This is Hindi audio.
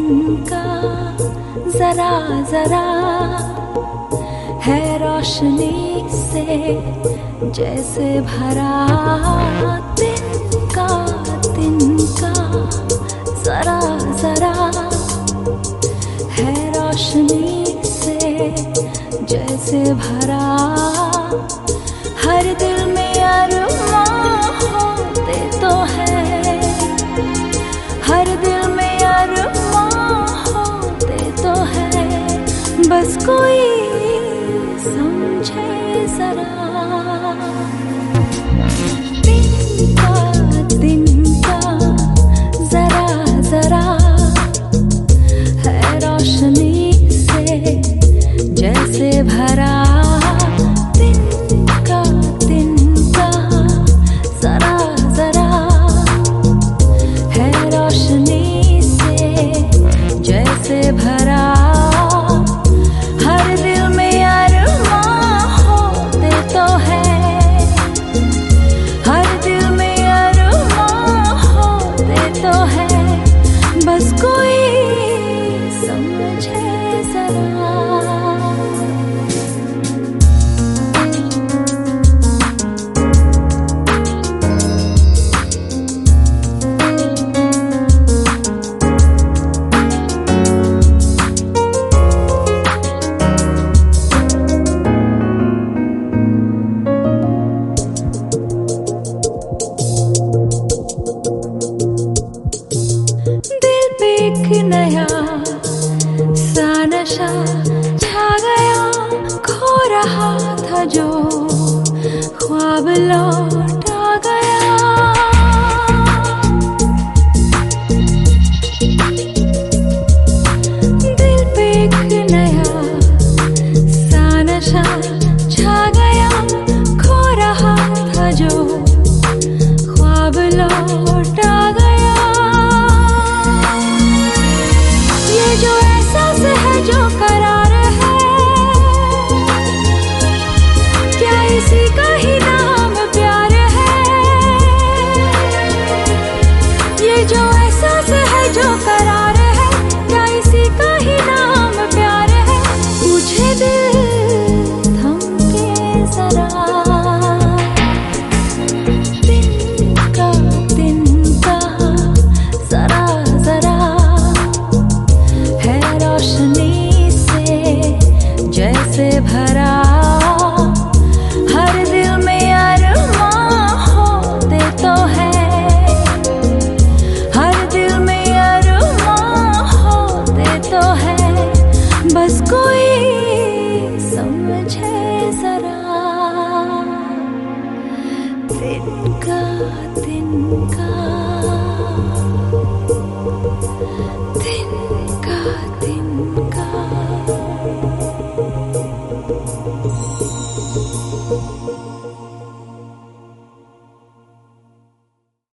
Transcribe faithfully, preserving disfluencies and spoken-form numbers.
का जरा जरा है रोशनी से जैसे भरा। तिनका तिनका जरा जरा है रोशनी से जैसे भरा। हर दिल में अरमां होते तो है, हर दिल में अरमां होते तो है, बस कोई समझे जरा। तिनका तिनका जरा जरा है रोशनी से जैसे भरा। तिनका तिनका जरा जरा है रोशनी से जैसे भरा। हर दिल में अरमां होते तो है, हर दिल में अरमां होते तो है, बस कोई समझे जरा। दिल पे एक नया सा नशा छा गया, खो रहा था जो ख्वाब लौट आ गया। दिल पे एक नया सा नशा छा गया, खो रहा था जो ख्वाब लौट आ गया। ये जो एहसास है जो करार है, क्या इसी का ही नाम प्यार है। ये जो एहसास है जो करार है, क्या इसी का ही नाम प्यार है। मुझे दिल थमके जरा। तिनका तिनका जरा जरा है रोशनी